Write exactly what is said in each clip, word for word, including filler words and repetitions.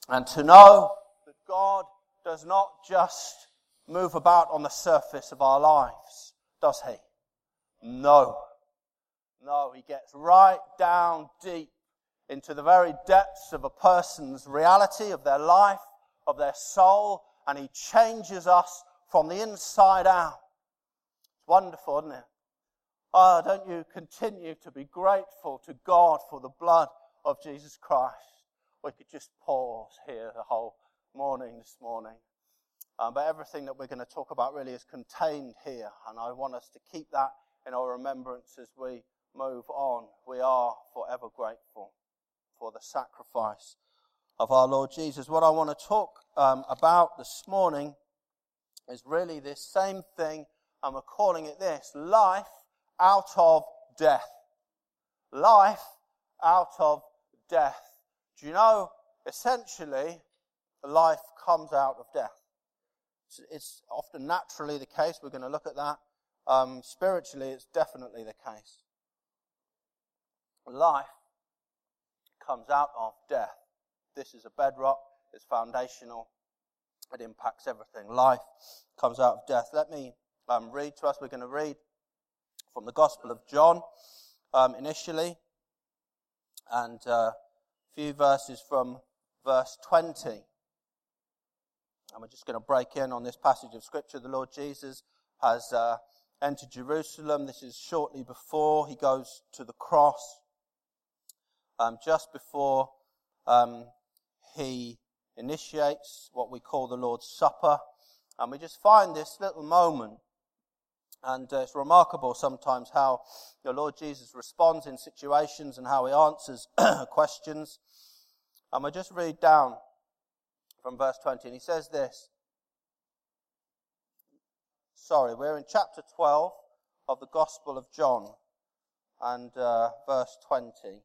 And to know that God does not just move about on the surface of our lives, does he? No. No, he gets right down deep into the very depths of a person's reality, of their life, of their soul, and he changes us from the inside out. It's wonderful, isn't it? Oh, don't you continue to be grateful to God for the blood of Jesus Christ? We could just pause here the whole morning this morning. Um, but everything that we're going to talk about really is contained here, and I want us to keep that in our remembrance as we move on. We are forever grateful for the sacrifice of our Lord Jesus. What I want to talk um, about this morning is really this same thing, and we're calling it this: life out of death. Life out of death. Do you know, essentially, life comes out of death. It's, it's often naturally the case. We're going to look at that. Um, spiritually, it's definitely the case. Life comes out of death. This is a bedrock. It's foundational. It impacts everything. Life comes out of death. Let me um, read to us. We're going to read from the Gospel of John um, initially, and uh, a few verses from verse twenty. And we're just going to break in on this passage of Scripture. The Lord Jesus has uh, entered Jerusalem. This is shortly before he goes to the cross. Um, just before um, he initiates what we call the Lord's Supper. And we just find this little moment. And uh, it's remarkable sometimes how the Lord Jesus responds in situations and how he answers questions. And we just read down from verse twenty, and he says this. Sorry, we're in chapter twelve of the Gospel of John, and uh, verse twenty.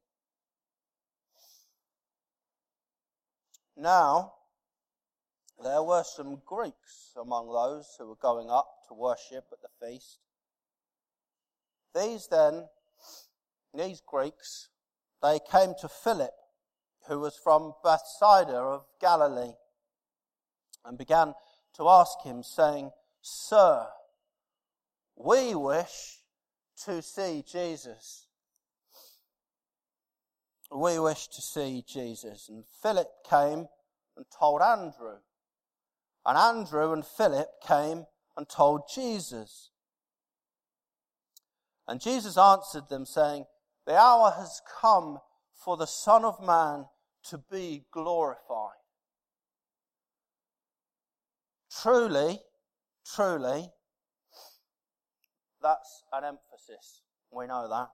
Now, there were some Greeks among those who were going up to worship at the feast. These then, these Greeks, they came to Philip, who was from Bethsaida of Galilee, and began to ask him, saying, Sir, we wish to see Jesus. We wish to see Jesus. And Philip came and told Andrew. And Andrew and Philip came and told Jesus. And Jesus answered them, saying, The hour has come for the Son of Man to be glorified. Truly, truly, that's an emphasis. We know that.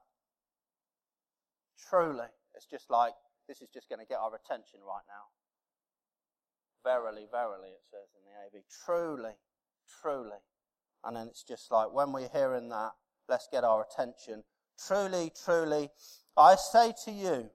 Truly. It's just like, this is just going to get our attention right now. Verily, verily, it says in the A V. Truly, truly. And then it's just like, when we're hearing that, let's get our attention. Truly, truly, I say to you,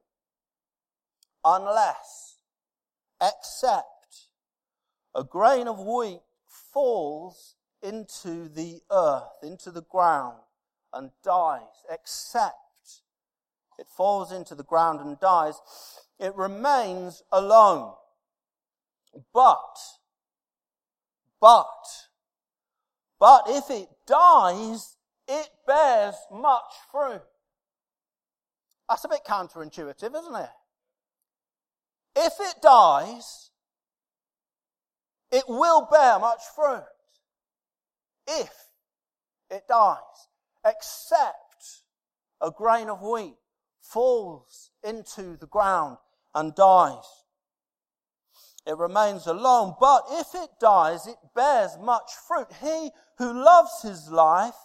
unless, except, a grain of wheat falls into the earth, into the ground, and dies, except it falls into the ground and dies, it remains alone. But, but, but if it dies, it bears much fruit. That's a bit counterintuitive, isn't it? If it dies, it will bear much fruit. If it dies, except a grain of wheat falls into the ground and dies. It remains alone, but if it dies, it bears much fruit. He who loves his life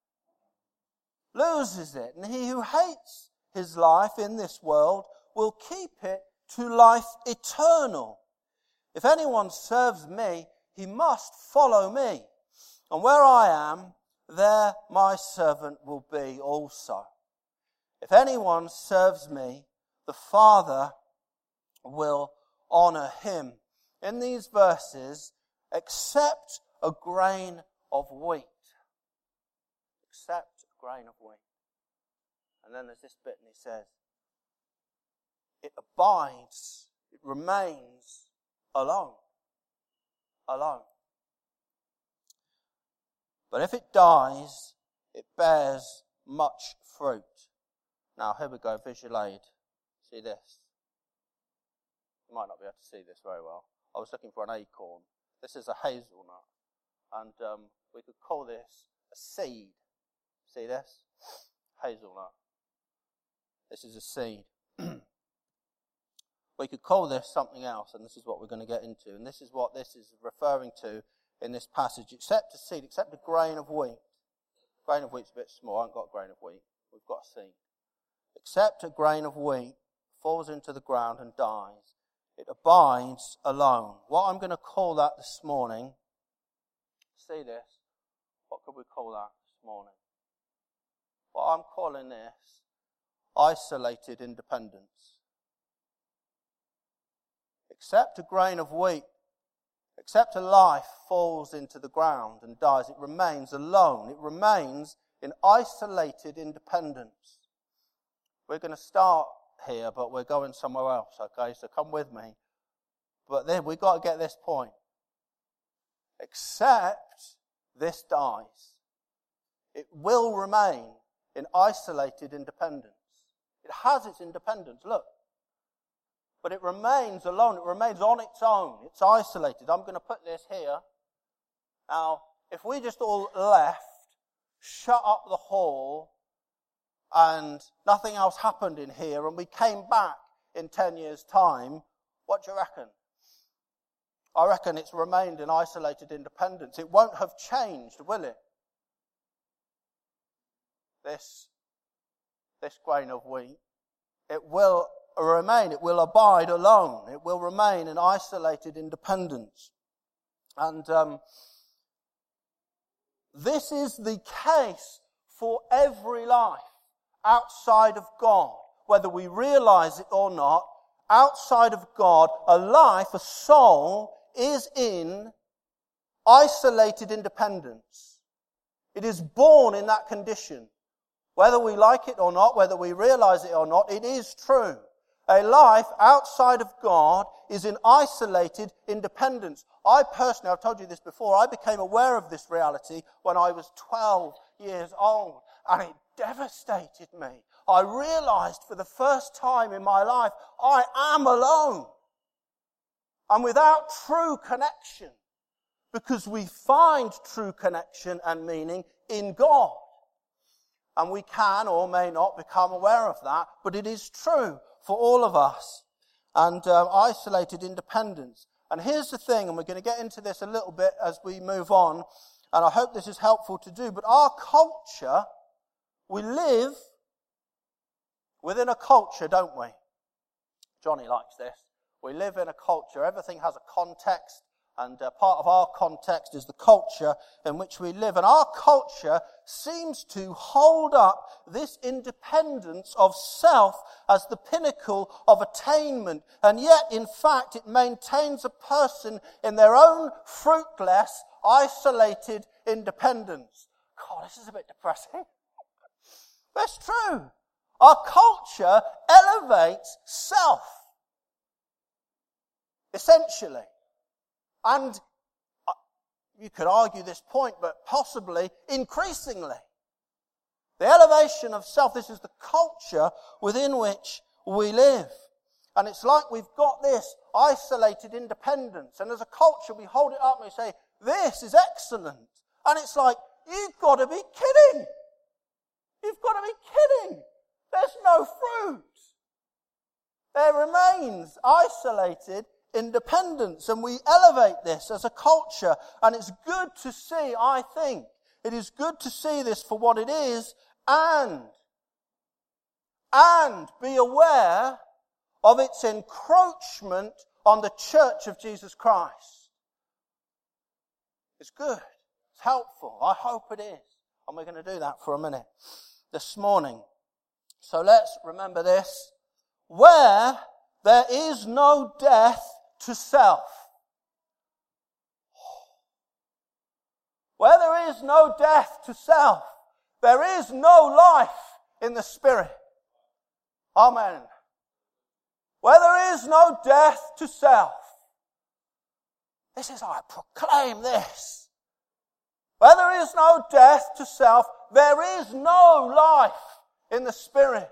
loses it, and he who hates his life in this world will keep it to life eternal. If anyone serves me, he must follow me, and where I am, there my servant will be also. If anyone serves me, the Father will honor him. In these verses, except a grain of wheat. Except a grain of wheat. And then there's this bit, and he says, it abides, it remains alone. Alone. But if it dies, it bears much fruit. Now, here we go, visual aid. See this? You might not be able to see this very well. I was looking for an acorn. This is a hazelnut. And um, we could call this a seed. See this? Hazelnut. This is a seed. We could call this something else, and this is what we're going to get into. And this is what this is referring to in this passage. Except a seed, except a grain of wheat. Grain of wheat's a bit small. I haven't got a grain of wheat. We've got a seed. Except a grain of wheat falls into the ground and dies, it abides alone. What I'm going to call that this morning, see this, what could we call that this morning? What I'm calling this, isolated independence. Except a grain of wheat, except a life falls into the ground and dies, it remains alone. It remains in isolated independence. We're going to start here, but we're going somewhere else, okay? So come with me. But then we've got to get this point. Except this dies, it will remain in isolated independence. It has its independence, look. But it remains alone. It remains on its own. It's isolated. I'm going to put this here. Now, if we just all left, shut up the hall, and nothing else happened in here, and we came back in ten years' time, what do you reckon? I reckon it's remained in isolated independence. It won't have changed, will it? This, this grain of wheat, it will remain, it will abide alone. It will remain in isolated independence. And um, this is the case for every life outside of God. Whether we realize it or not, outside of God, a life, a soul, is in isolated independence. It is born in that condition. Whether we like it or not, whether we realize it or not, it is true. A life outside of God is in isolated independence. I personally, I've told you this before, I became aware of this reality when I was twelve years old, and it devastated me. I realized for the first time in my life, I am alone. I'm without true connection, because we find true connection and meaning in God. And we can or may not become aware of that, but it is true for all of us. And um, isolated independence. And here's the thing, and we're going to get into this a little bit as we move on, and I hope this is helpful to do, but our culture, we live within a culture, don't we? Johnny likes this. We live in a culture. Everything has a context, and uh, part of our context is the culture in which we live. And our culture seems to hold up this independence of self as the pinnacle of attainment. And yet, in fact, it maintains a person in their own fruitless, isolated independence. God, this is a bit depressing. That's true. Our culture elevates self, essentially. And you could argue this point, but possibly increasingly. The elevation of self, this is the culture within which we live. And it's like we've got this isolated independence. And as a culture, we hold it up and we say, this is excellent. And it's like, you've got to be kidding. You've got to be kidding. There's no fruit. There remains isolated independence, and we elevate this as a culture, and it's good to see, I think, it is good to see this for what it is, and, and be aware of its encroachment on the church of Jesus Christ. It's good. It's helpful. I hope it is. And we're going to do that for a minute this morning. So let's remember this. Where there is no death to self. Where there is no death to self, there is no life in the Spirit. Amen. Where there is no death to self, This is, I proclaim this. Where there is no death to self, there is no life in the Spirit.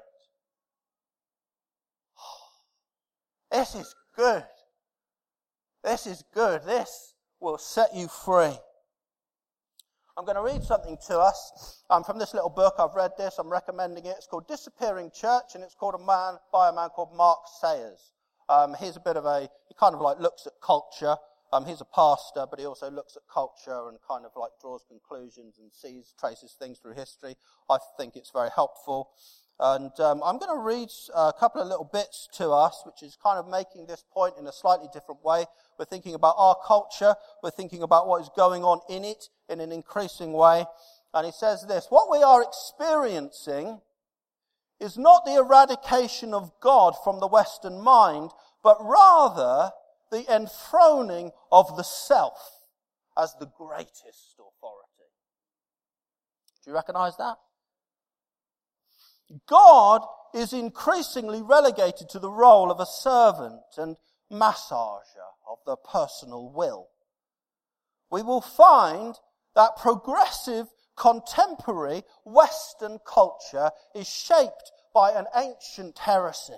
This is good. This is good. This will set you free. I'm going to read something to us um, from this little book. I've read this. I'm recommending it. It's called Disappearing Church, and it's called a man by a man called Mark Sayers. Um, he's a bit of a, he kind of like looks at culture. Um, he's a pastor, but he also looks at culture and kind of like draws conclusions and sees, traces things through history. I think it's very helpful. And um, I'm going to read a couple of little bits to us, which is kind of making this point in a slightly different way. We're thinking about our culture. We're thinking about what is going on in it in an increasing way. And he says this: what we are experiencing is not the eradication of God from the Western mind, but rather the enthroning of the self as the greatest authority. Do you recognize that? God is increasingly relegated to the role of a servant and massager of the personal will. We will find that progressive, contemporary Western culture is shaped by an ancient heresy.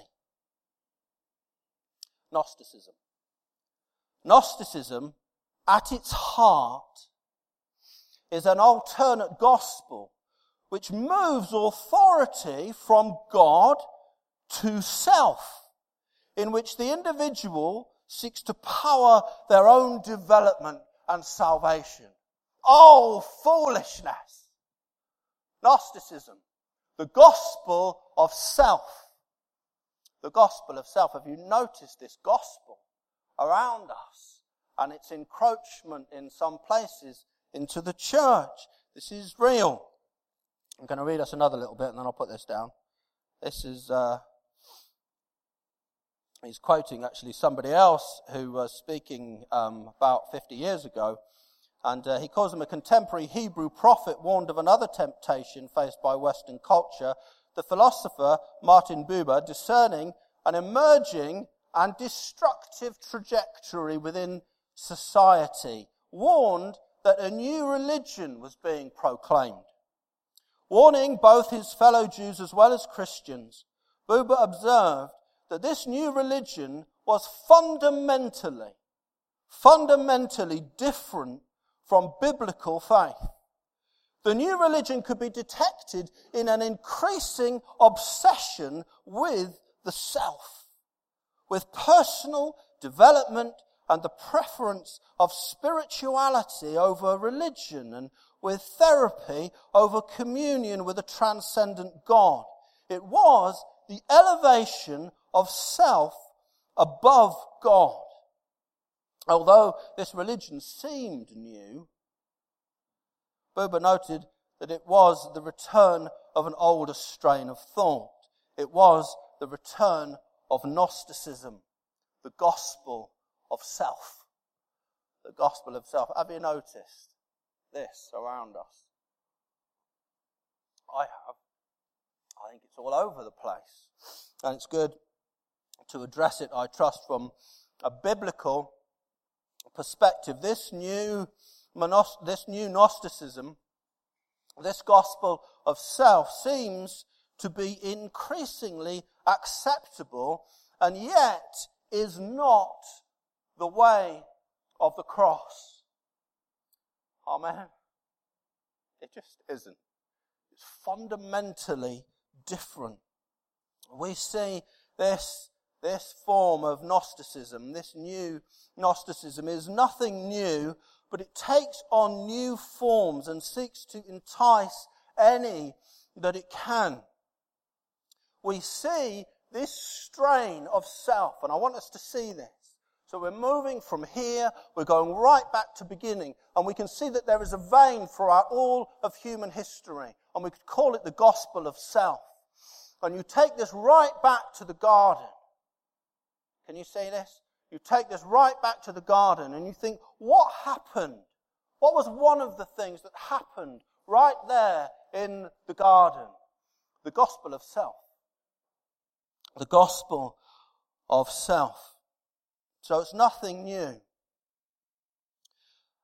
Gnosticism. Gnosticism, at its heart, is an alternate gospel which moves authority from God to self, in which the individual seeks to power their own development and salvation. Oh, foolishness! Gnosticism, the gospel of self. The gospel of self. Have you noticed this gospel around us and its encroachment in some places into the church? This is real. I'm going to read us another little bit and then I'll put this down. This is, uh, he's quoting actually somebody else who was speaking um, about fifty years ago. And uh, he calls him a contemporary Hebrew prophet warned of another temptation faced by Western culture. The philosopher Martin Buber, discerning an emerging and destructive trajectory within society, warned that a new religion was being proclaimed. Warning both his fellow Jews as well as Christians, Buber observed that this new religion was fundamentally, fundamentally different from biblical faith. The new religion could be detected in an increasing obsession with the self, with personal development and the preference of spirituality over religion, and with therapy over communion with a transcendent God. It was the elevation of self above God. Although this religion seemed new, Buber noted that it was the return of an older strain of thought. It was the return of Gnosticism, the gospel of self. The gospel of self. Have you noticed this around us? I have. I think it's all over the place. And it's good to address it, I trust, from a biblical perspective. This new, this new Gnosticism, this gospel of self, seems to be increasingly acceptable, and yet is not the way of the cross. Amen. It just isn't. It's fundamentally different. We see this, this form of Gnosticism, this new Gnosticism is nothing new, but it takes on new forms and seeks to entice any that it can. We see this strain of self, and I want us to see this. So we're moving from here, we're going right back to beginning, and we can see that there is a vein throughout all of human history, and we could call it the gospel of self. And you take this right back to the garden. Can you see this? You take this right back to the garden, and you think, what happened? What was one of the things that happened right there in the garden? The gospel of self. The gospel of self. So it's nothing new.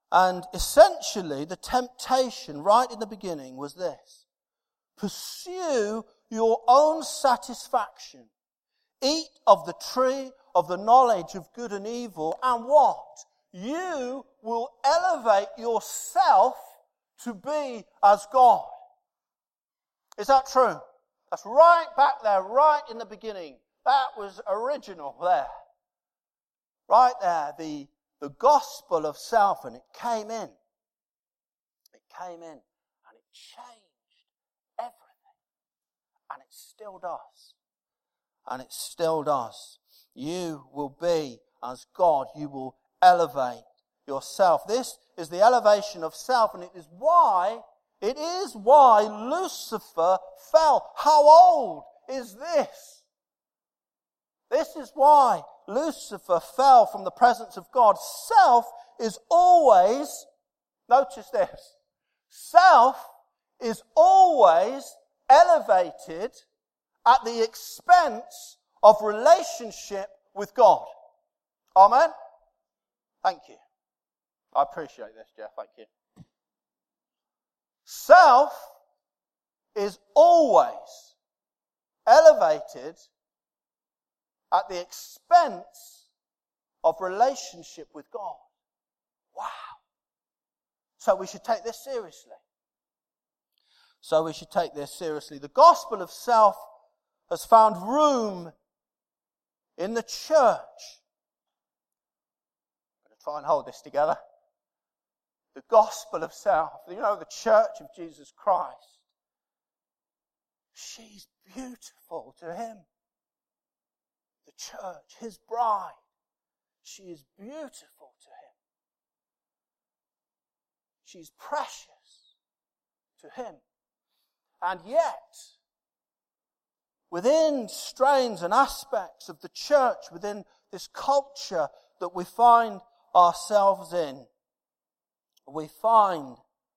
And essentially, the temptation right in the beginning was this: pursue your own satisfaction. Eat of the tree of the knowledge of good and evil, and what? You will elevate yourself to be as God. Is that true? That's right back there, right in the beginning. That was original there. Right there, the, the gospel of self, and it came in. It came in, and it changed everything. And it still does. And it still does. You will be as God. You will elevate yourself. This is the elevation of self, and it is why, it is why Lucifer fell. How old is this? This is why Lucifer fell from the presence of God. Self is always, notice this, self is always elevated at the expense of relationship with God. Amen? Thank you. I appreciate this, Jeff. Thank you. Self is always elevated at the expense of relationship with God. Wow. So we should take this seriously. So we should take this seriously. The gospel of self has found room in the church. I'm going to try and hold this together. The gospel of self. You know, the church of Jesus Christ. She's beautiful to him. The church, his bride. She is beautiful to him. She's precious to him. And yet, within strains and aspects of the church, within this culture that we find ourselves in, we find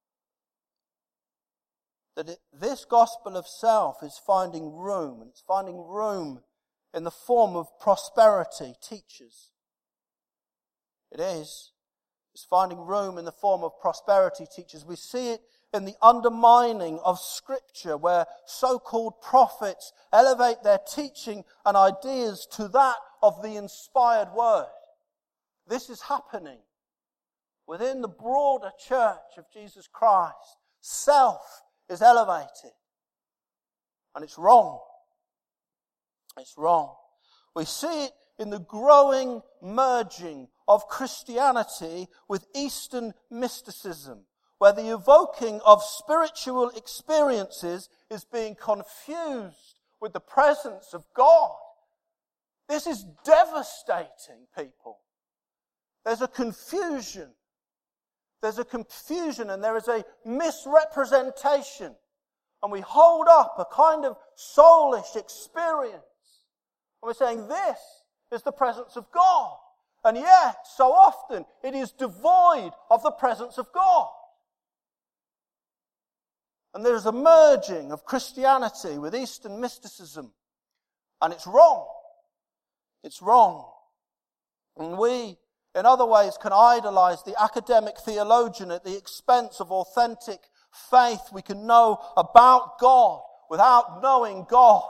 that it, this gospel of self is finding room, and it's finding room in the form of prosperity teachers. It is. It's finding room in the form of prosperity teachers. We see it in the undermining of Scripture, where so-called prophets elevate their teaching and ideas to that of the inspired word. This is happening within the broader church of Jesus Christ. Self is elevated. And it's wrong. It's wrong. We see it in the growing merging of Christianity with Eastern mysticism, where the evoking of spiritual experiences is being confused with the presence of God. This is devastating, people. There's a confusion. There's a confusion and there is a misrepresentation. And we hold up a kind of soulish experience. And we're saying this is the presence of God. And yet, so often, it is devoid of the presence of God. And there's a merging of Christianity with Eastern mysticism. And it's wrong. It's wrong. And we, in other ways, can idolize the academic theologian at the expense of authentic faith. We can know about God without knowing God.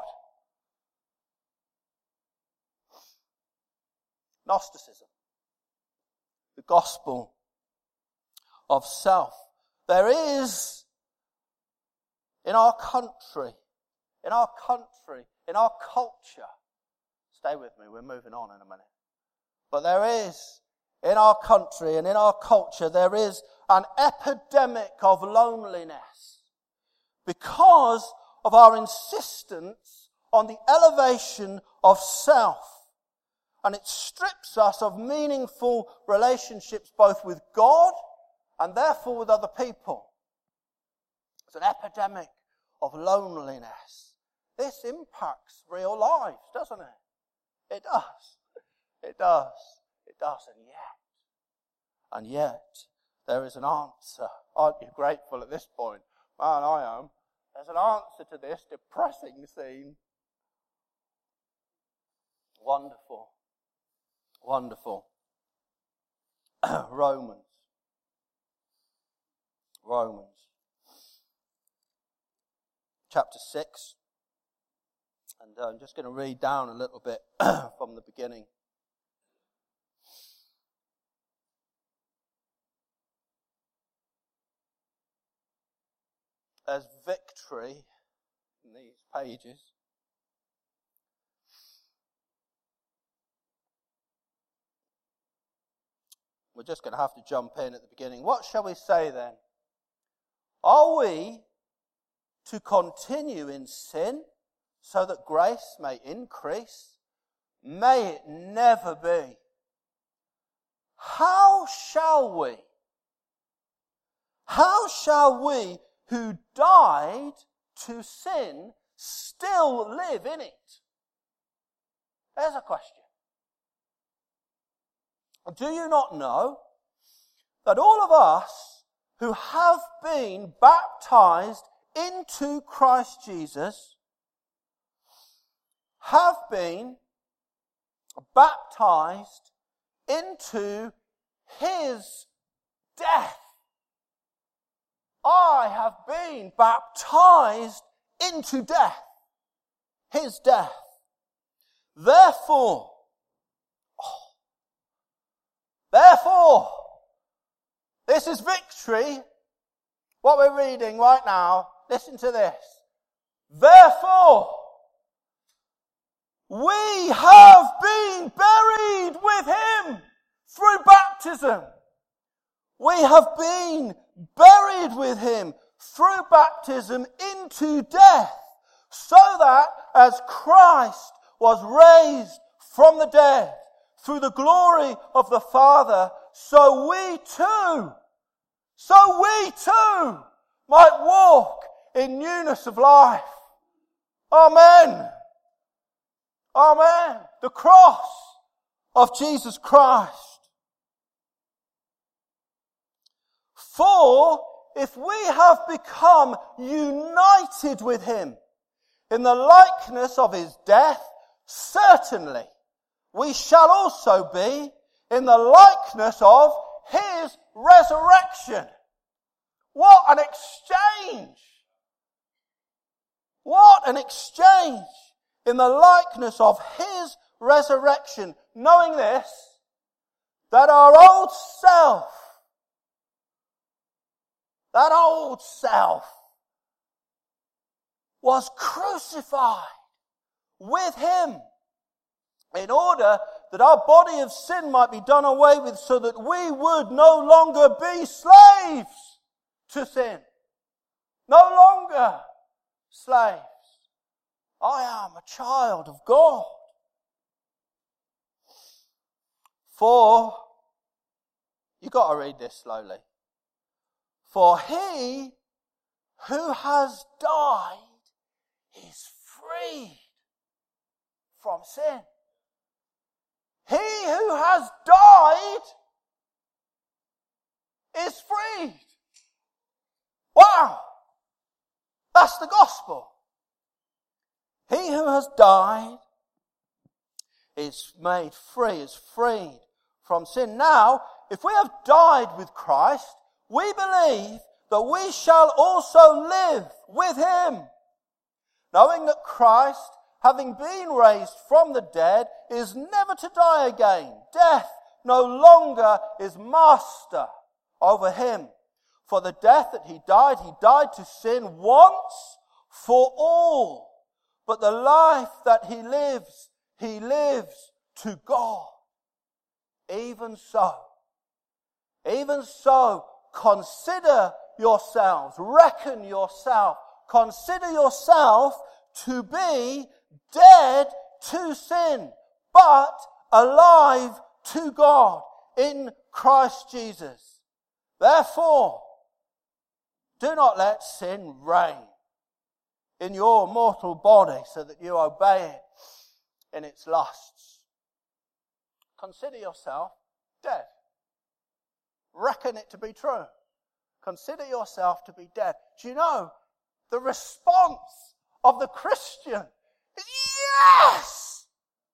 Gnosticism. The gospel of self. There is, in our country, in our country, in our culture, stay with me, we're moving on in a minute. But there is, in our country and in our culture, there is an epidemic of loneliness because of our insistence on the elevation of self. And it strips us of meaningful relationships both with God and therefore with other people. It's an epidemic of loneliness. This impacts real lives, doesn't it? It does. It does. It does. And yet, and yet, there is an answer. Aren't you grateful at this point? Man, I am. There's an answer to this depressing scene. Wonderful. Wonderful. Romans. Romans chapter six. And uh, I'm just going to read down a little bit from the beginning. As victory in these pages. We're just going to have to jump in at the beginning. What shall we say then? Are we to continue in sin so that grace may increase? May it never be. How shall we? How shall we who died to sin still live in it? There's a question. Do you not know that all of us who have been baptized into Christ Jesus have been baptized into His death? I have been baptized into death, His death. Therefore, oh, therefore, this is victory. What we're reading right now, listen to this. Therefore, we have been buried with Him through baptism. We have been buried with Him through baptism into death, so that as Christ was raised from the dead through the glory of the Father, so we too, so we too might walk in newness of life. Amen. Amen. The cross of Jesus Christ. For if we have become united with Him in the likeness of His death, certainly we shall also be in the likeness of His resurrection. What an exchange! What an exchange in the likeness of His resurrection, knowing this, that our old self, that old self was crucified with Him in order that our body of sin might be done away with, so that we would no longer be slaves to sin. No longer slaves. I am a child of God. For, you've got to read this slowly. For he who has died is freed from sin. He who has died is freed. Wow! That's the gospel. He who has died is made free, is freed from sin. Now, if we have died with Christ, we believe that we shall also live with Him, knowing that Christ, having been raised from the dead, is never to die again. Death no longer is master over Him. For the death that He died, He died to sin once for all. But the life that He lives, He lives to God. Even so, even so, consider yourselves, reckon yourself, consider yourself to be dead to sin, but alive to God in Christ Jesus. Therefore, do not let sin reign in your mortal body, so that you obey it in its lusts. Consider yourself dead. Reckon it to be true. Consider yourself to be dead. Do you know the response of the Christian is yes!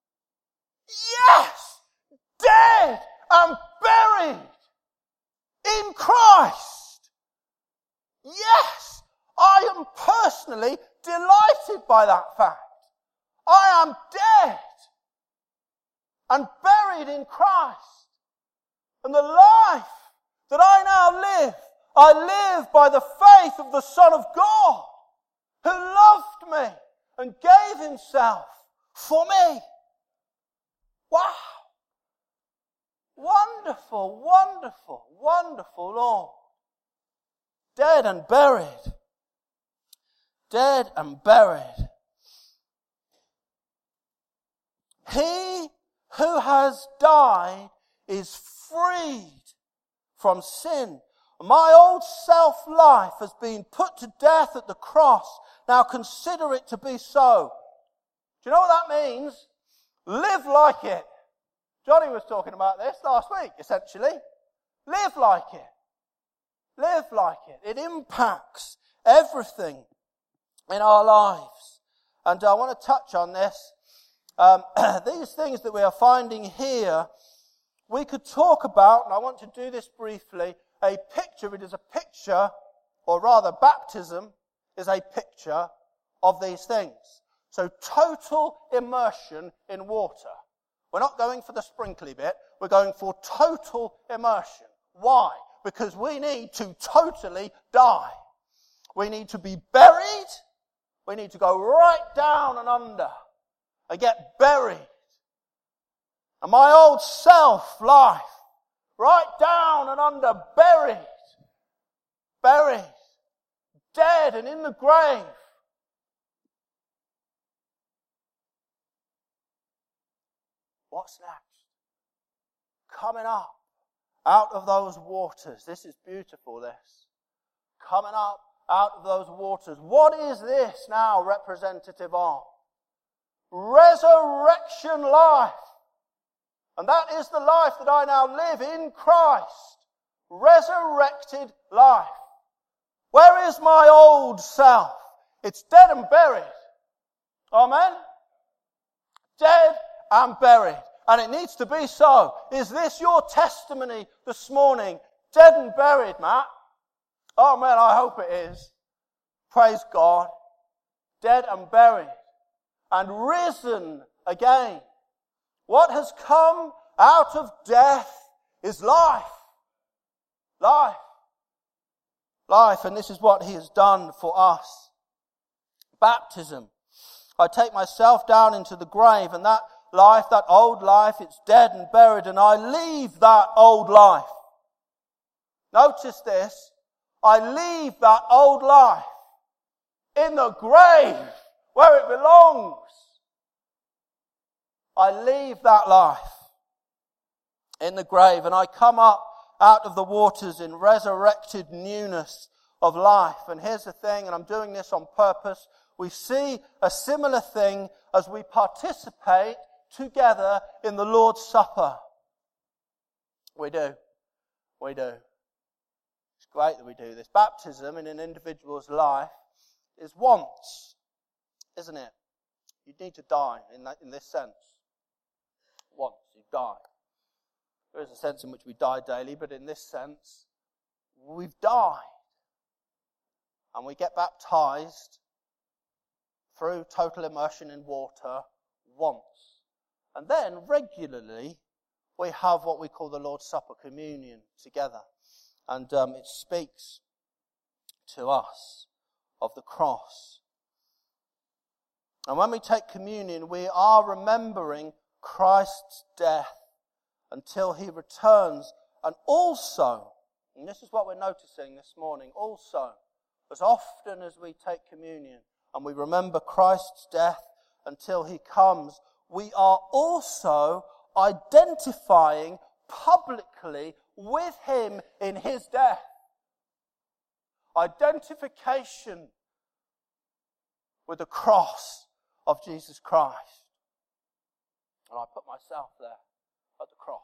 Yes! Dead and buried in Christ. Yes, I am personally delighted by that fact. I am dead and buried in Christ. And the life that I now live, I live by the faith of the Son of God, who loved me and gave himself for me. Wow. Wonderful, wonderful, wonderful Lord. Dead and buried. Dead and buried. He who has died is freed from sin. My old self-life has been put to death at the cross. Now consider it to be so. Do you know what that means? Live like it. Johnny was talking about this last week, essentially. Live like it. Live like it. It impacts everything in our lives. And I want to touch on this. Um, these things that we are finding here, we could talk about, and I want to do this briefly, a picture. It is a picture, or rather baptism is a picture of these things. So total immersion in water. We're not going for the sprinkly bit. We're going for total immersion. Why? Because we need to totally die. We need to be buried. We need to go right down and under and get buried. And my old self-life, right down and under, buried. Buried. Dead and in the grave. What's next? Coming up out of those waters. This is beautiful, this. Coming up out of those waters. What is this now representative of? Resurrection life. And that is the life that I now live in Christ. Resurrected life. Where is my old self? It's dead and buried. Amen? Dead and buried. And it needs to be so. Is this your testimony this morning? Dead and buried, Matt? Oh man, I hope it is. Praise God. Dead and buried. And risen again. What has come out of death is life. Life. Life. And this is what he has done for us. Baptism. I take myself down into the grave, and that life, that old life, it's dead and buried, and I leave that old life. Notice this. I leave that old life in the grave where it belongs. I leave that life in the grave, and I come up out of the waters in resurrected newness of life. And here's the thing, and I'm doing this on purpose. We see a similar thing as we participate together in the Lord's Supper. We do. We do. It's great that we do this. Baptism in an individual's life is once, isn't it? You need to die in that, in this sense. Once you die. There is a sense in which we die daily, but in this sense, we've died. And we get baptized through total immersion in water once. And then regularly we have what we call the Lord's Supper, communion, together. And um, it speaks to us of the cross. And when we take communion, we are remembering Christ's death until he returns. And also, and this is what we're noticing this morning, also, as often as we take communion and we remember Christ's death until he comes, we are also identifying publicly with him in his death. Identification with the cross of Jesus Christ. And I put myself there at the cross.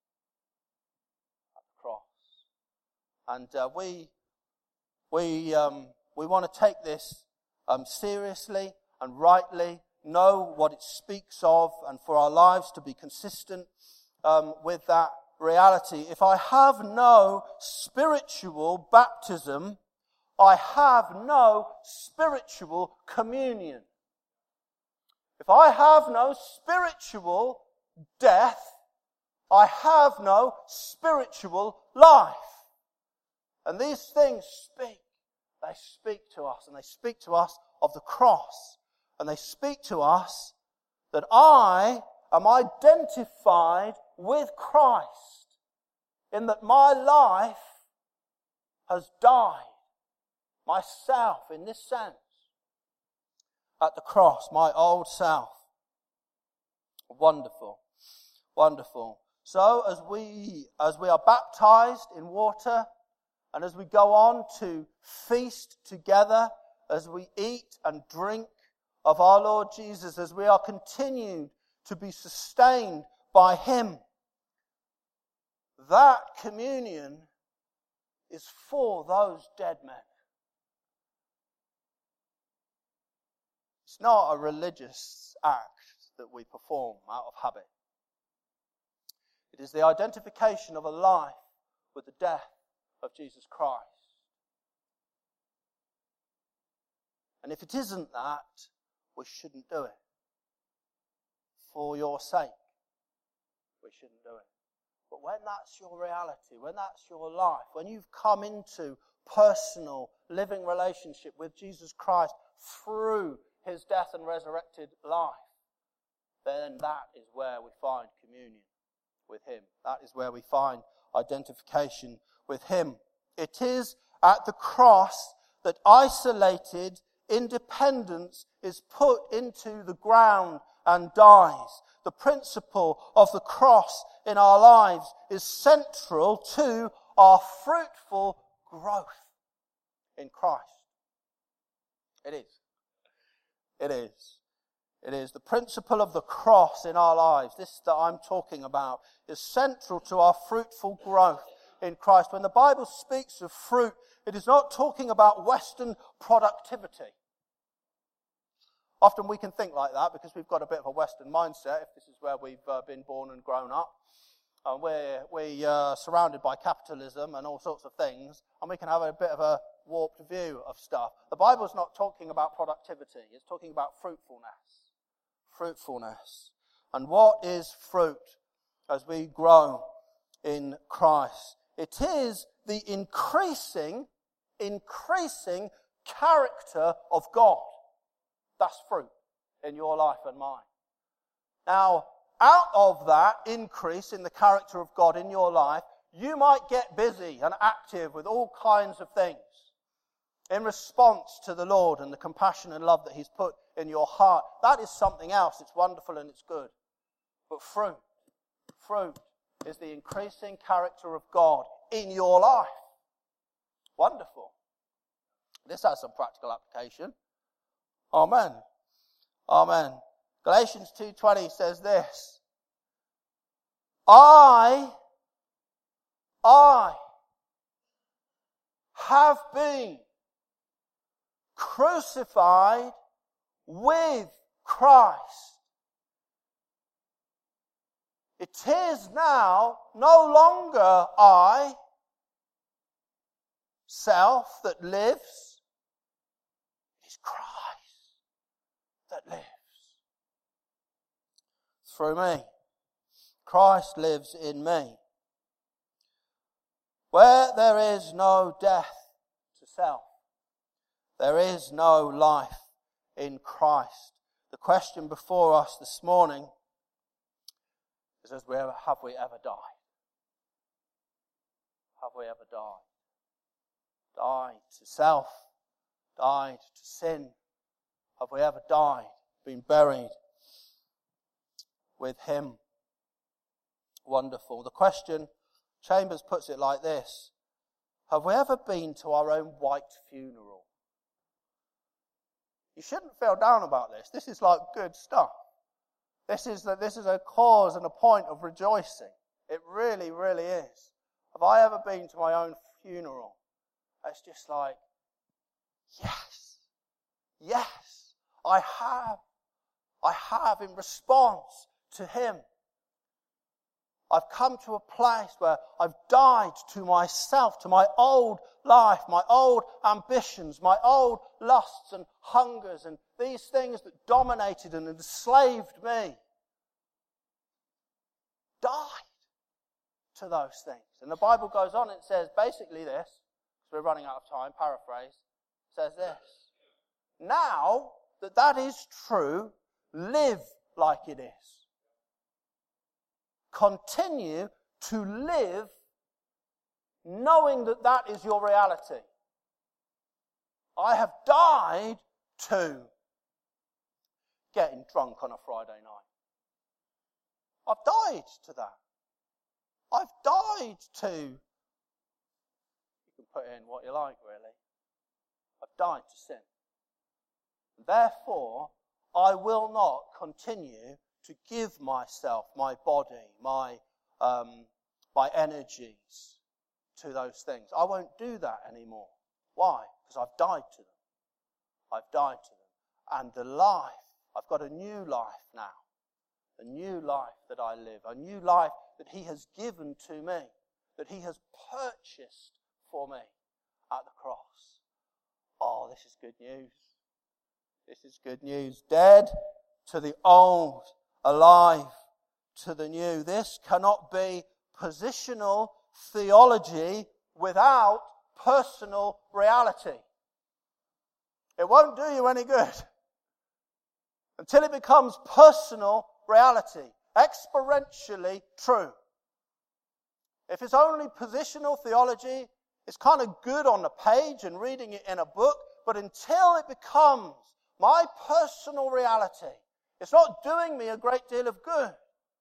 At the cross. And uh, we we um, we want to take this um, seriously and rightly, know what it speaks of, and for our lives to be consistent um, with that reality. If I have no spiritual baptism, I have no spiritual communion. If I have no spiritual death, I have no spiritual life. And these things speak. They speak to us, and they speak to us of the cross. And they speak to us that I am identified with Christ, in that my life has died, myself in this sense, at the cross, my old self. Wonderful, wonderful. So as we, as we are baptized in water, and as we go on to feast together, as we eat and drink of our Lord Jesus, as we are continued to be sustained by Him, that communion is for those dead men. It's not a religious act that we perform out of habit. It is the identification of a life with the death of Jesus Christ. And if it isn't that, we shouldn't do it. For your sake, we shouldn't do it. But when that's your reality, when that's your life, when you've come into personal living relationship with Jesus Christ through His death and resurrected life, then that is where we find communion with Him. That is where we find identification with Him. It is at the cross that isolated independence is put into the ground and dies. The principle of the cross in our lives is central to our fruitful growth in Christ. It is. It is. It is. The principle of the cross in our lives, this that I'm talking about, is central to our fruitful growth in Christ. When the Bible speaks of fruit, it is not talking about Western productivity. Often we can think like that because we've got a bit of a Western mindset, if this is where we've uh, been born and grown up. And we're we, uh, surrounded by capitalism and all sorts of things, and we can have a bit of a warped view of stuff. The Bible's not talking about productivity. It's talking about fruitfulness. Fruitfulness. And what is fruit as we grow in Christ? It is the increasing, increasing character of God. That's fruit in your life and mine. Now, out of that increase in the character of God in your life, you might get busy and active with all kinds of things in response to the Lord and the compassion and love that He's put in your heart. That is something else. It's wonderful and it's good. But fruit, fruit is the increasing character of God in your life. Wonderful. This has some practical application. Amen. Amen. Galatians two twenty says this. I, I have been crucified with Christ. It is now no longer I, self, that lives. It is Christ that lives through me. Christ lives in me. Where there is no death to self, there is no life in Christ. The question before us this morning is, have we ever, have we ever died? Have we ever died? Died to self, died to sin. Have we ever died, been buried with Him? Wonderful. The question, Chambers puts it like this. Have we ever been to our own white funeral? You shouldn't feel down about this. This is like good stuff. This is, the, this is a cause and a point of rejoicing. It really, really is. Have I ever been to my own funeral? It's just like, yes, yes. I have. I have in response to Him. I've come to a place where I've died to myself, to my old life, my old ambitions, my old lusts and hungers, and these things that dominated and enslaved me. Died to those things. And the Bible goes on and it says basically this, because we're running out of time, paraphrase, says this. Now that that is true, live like it is. Continue to live knowing that that is your reality. I have died to getting drunk on a Friday night. I've died to that. I've died to, you can put in what you like really. I've died to sin. Therefore, I will not continue to give myself, my body, my um, my energies to those things. I won't do that anymore. Why? Because I've died to them. I've died to them. And the life, I've got a new life now. A new life that I live. A new life that He has given to me. That He has purchased for me at the cross. Oh, this is good news. This is good news. Dead to the old, alive to the new. This cannot be positional theology without personal reality. It won't do you any good until it becomes personal reality, experientially true. If it's only positional theology, it's kind of good on the page and reading it in a book, but until it becomes my personal reality, it's not doing me a great deal of good.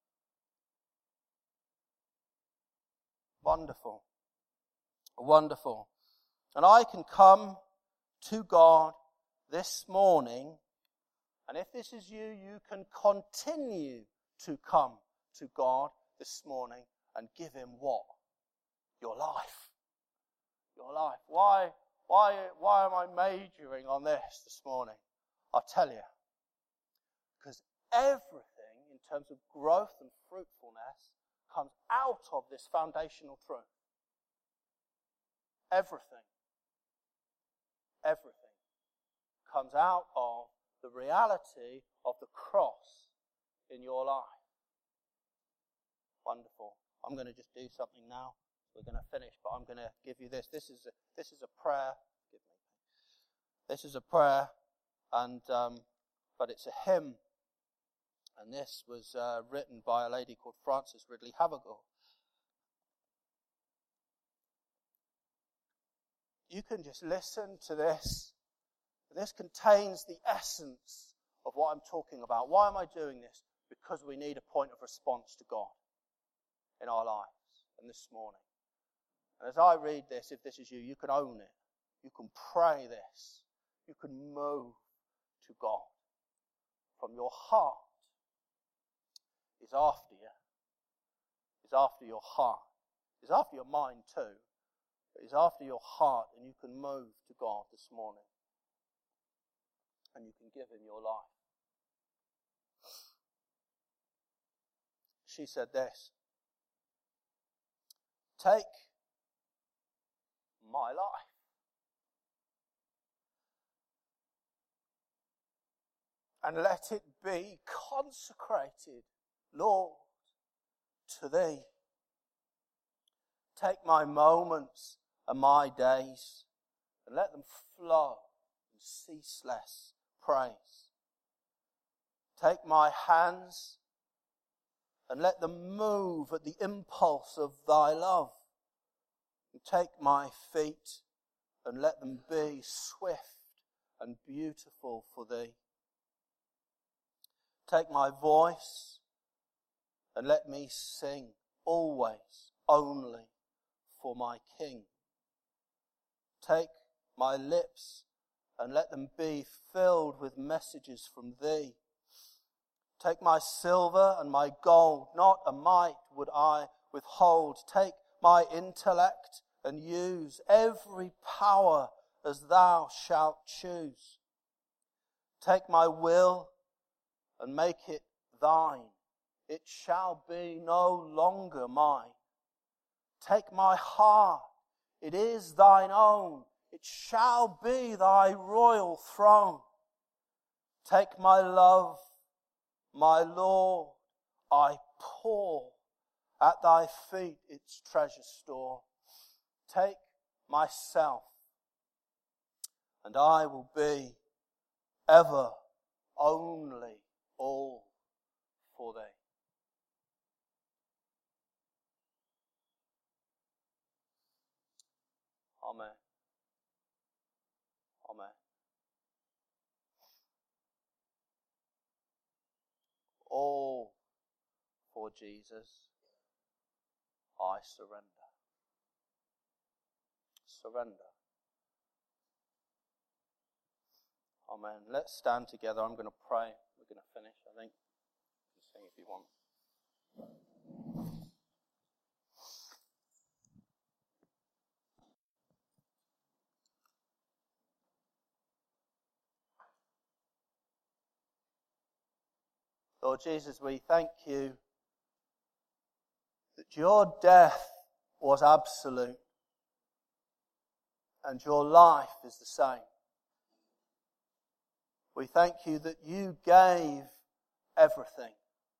Wonderful. Wonderful. And I can come to God this morning, and if this is you, you can continue to come to God this morning and give Him what? Your life. Your life. Why, why, why am I majoring on this this morning? I'll tell you. Because everything in terms of growth and fruitfulness comes out of this foundational truth. Everything. Everything comes out of the reality of the cross in your life. Wonderful. I'm going to just do something now. We're going to finish, but I'm going to give you this. This is a, this is a prayer. Give me. This is a prayer, and um, but it's a hymn. And this was uh, written by a lady called Frances Ridley Havergal. You can just listen to this. This contains the essence of what I'm talking about. Why am I doing this? Because we need a point of response to God in our lives. And this morning. And as I read this, if this is you, you can own it. You can pray this. You can move to God from your heart. He's after you. He's after your heart. He's after your mind too. But He's after your heart, and you can move to God this morning. And you can give Him your life. She said this. Take my life. And let it be consecrated, Lord, to Thee. Take my moments and my days and let them flow in ceaseless praise. Take my hands and let them move at the impulse of Thy love. And take my feet and let them be swift and beautiful for Thee. Take my voice and let me sing always, only for my King. Take my lips and let them be filled with messages from Thee. Take my silver and my gold, not a mite would I withhold. Take my intellect and use every power as Thou shalt choose. Take my will and make it Thine it shall be no longer mine. Take my heart, it is thine own, it shall be thy royal throne. Take my love, my Lord, I pour at thy feet its treasure store. Take myself, and I will be ever only all for thee. Amen. Amen. All for Jesus, I surrender. Surrender. Amen. Let's stand together. I'm going to pray. We're going to finish, I think. You can sing if you want. Lord Jesus, we thank you that your death was absolute and your life is the same. We thank you that you gave everything.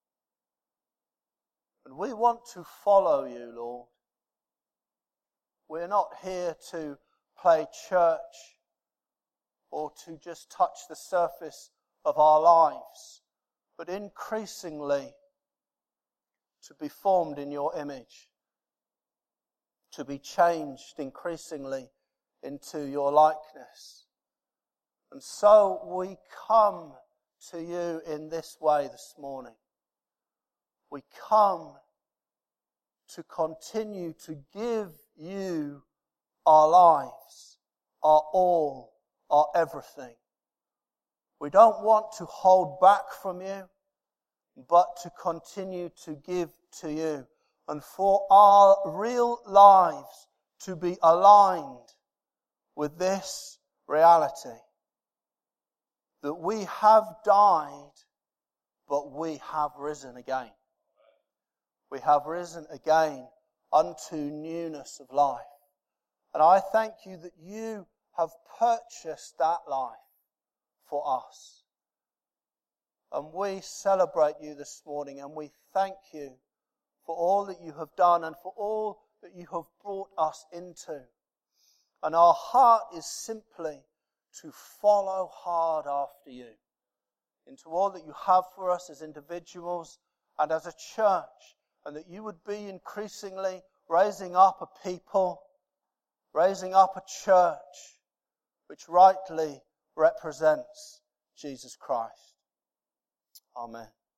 And we want to follow you, Lord. We're not here to play church or to just touch the surface of our lives, but increasingly to be formed in your image, to be changed increasingly into your likeness. And so we come to you in this way this morning. We come to continue to give you our lives, our all, our everything. We don't want to hold back from you, but to continue to give to you. And for our real lives to be aligned with this reality, that we have died, but we have risen again. We have risen again unto newness of life. And I thank you that you have purchased that life for us. And we celebrate you this morning, and we thank you for all that you have done and for all that you have brought us into. And our heart is simply to follow hard after you into all that you have for us as individuals and as a church, and that you would be increasingly raising up a people, raising up a church which rightly represents Jesus Christ. Amen.